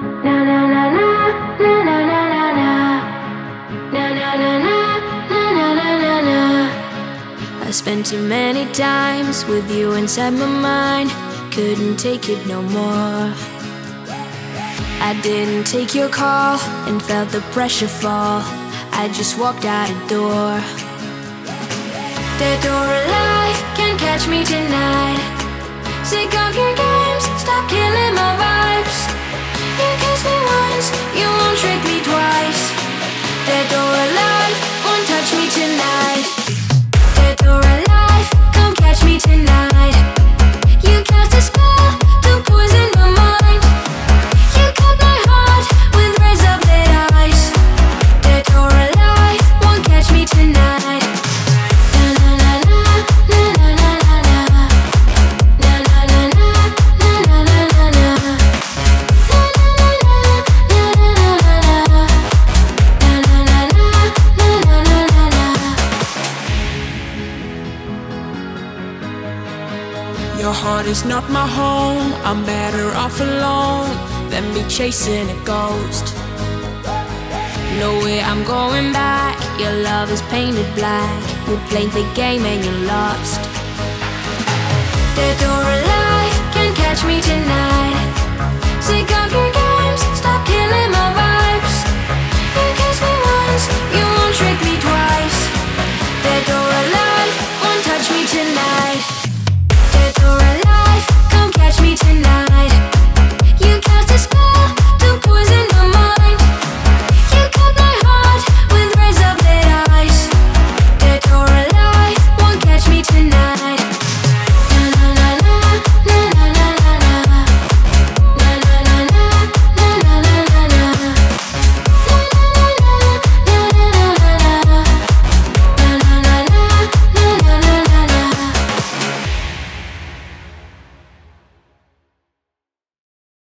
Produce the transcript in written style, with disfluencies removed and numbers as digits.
Na na na na na na na na na na na na na na na na na na. I spent too many times with you inside my mind. Couldn't take it no more. I didn't take your call and felt the pressure fall. I just walked out the door. The door of life can't catch me tonight. Sick of your games, stop killing my vibes. You kissed me once, you won't trick me twice. The door of life won't touch me tonight. The door of life, come catch me tonight. You cast a spell to poison my mind. You cut my heart with razor-blade eyes. The door of life won't catch me tonight. Na na na na na na na na na na na na na na na na na na. Na na na na na na na na na na. Your heart is not my home. I'm better off alone than me chasing a ghost. No way I'm going back. Your love is painted black. You played the game and you lost. The door of life can't catch me tonight.